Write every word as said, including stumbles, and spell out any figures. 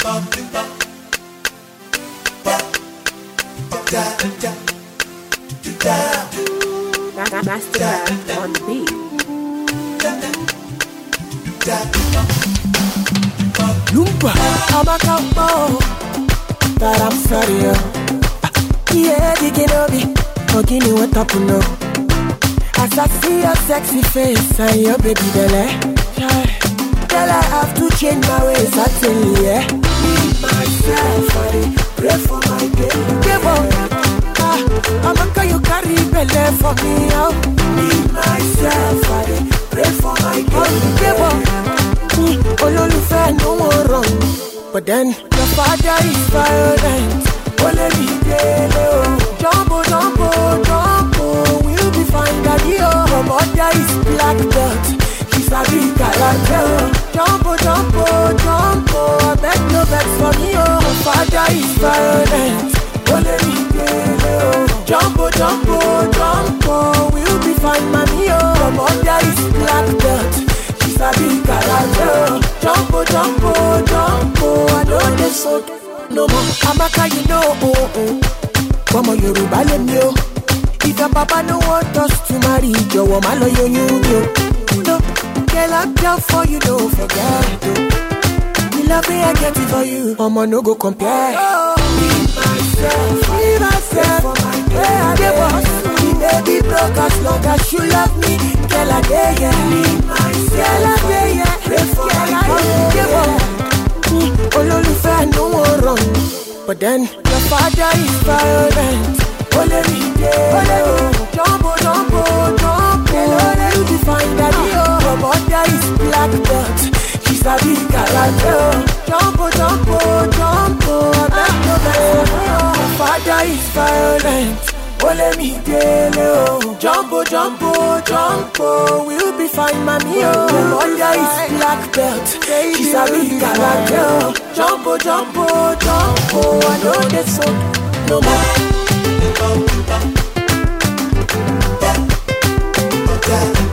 Master on the beat. Lumpa, I'm a cowboy, but I'm sorry, yo. Yeah, digging over, forgetting what happened now. As I see your sexy face and your baby belly, girl, I have to change my ways, I tell you, yeah. Need myself, I pray for my baby. Give up, ah, I'm a girl you carry belly for me, yo. Need myself, I pray for my baby. Give up. Ololufe no one wrong, but then your father is violent. Oleli dele o, jumbo jumbo jumbo, we'll be fine daddy o. Your mother is black belt, she's a big karate o. Jumbo jumbo jumbo, I beg no vex for me o. Your father is violent. Oleli dele o, jumbo jumbo jumbo, we'll be fine mommy o. Your mother is black belt. Sabi karate, jumbo, jumbo, jumbo. I know this so no more. Amaka, you know, oh, oh. Come on, Yoruba, let me know. If your papa no want us to marry, your woman, no, you, you, you. No, girl, I'm down for you, don't forget. The love me, I get it for you. Mama, no go compare. Oh, leave myself, leave myself for my girl. The boss, the baby broke as long as you love me. Girl, I dare, yeah. Leave myself. No one wrong, but then your father is violent. Ole me ole, jumbo jumbo jumbo. You define daddy oh, your mother is black belt. She's a big karate. Jumbo jumbo jumbo. I beg no vex for me oh. Your father is violent. Ole me dele, jumbo jumbo jumbo, we'll be fine, mommy oh. Your mother is black belt, she's a big karate. Jumbo jumbo jumbo, I know that's so no more.